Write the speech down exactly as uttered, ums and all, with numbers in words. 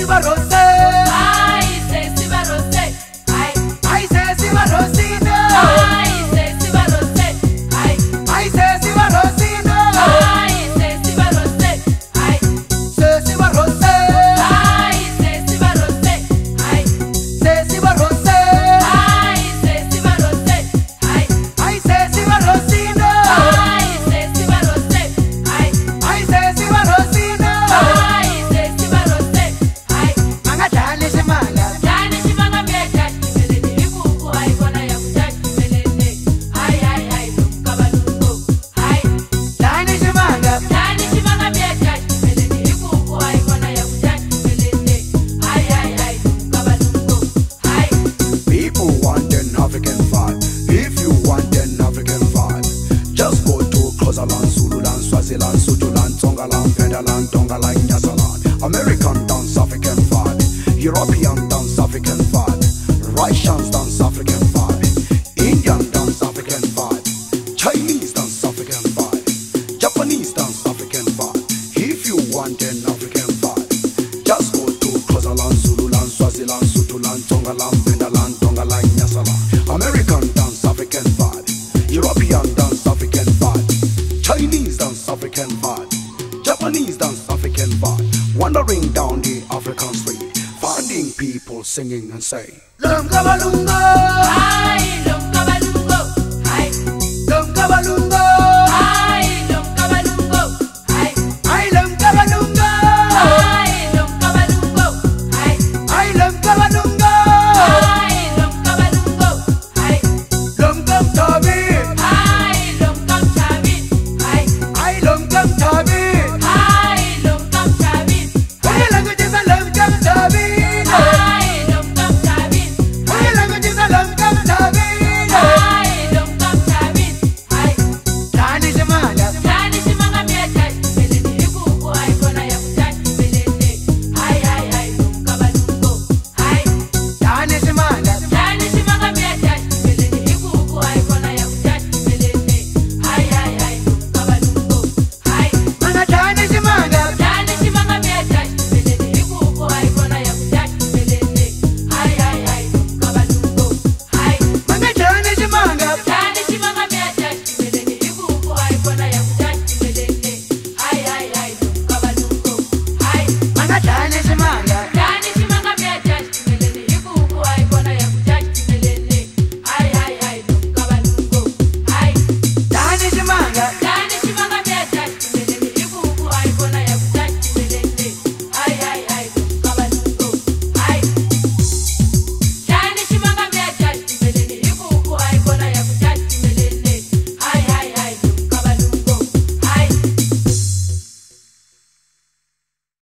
American dance African vibe, European dance African vibe, Russian dance African vibe, Indian dance African vibe, Chinese dance African vibe, Japanese dance African vibe. If you want an African vibe, just go to Xhosaland, Zululand, Swaziland, Sotholand, Tongaland, Vendaland, Tongaland, Nyasaland. American dance African vibe, European dance African vibe, Chinese dance African vibe, Japanese dance African vibe. Wandering down the African street, finding people singing and saying, Lunga balunga.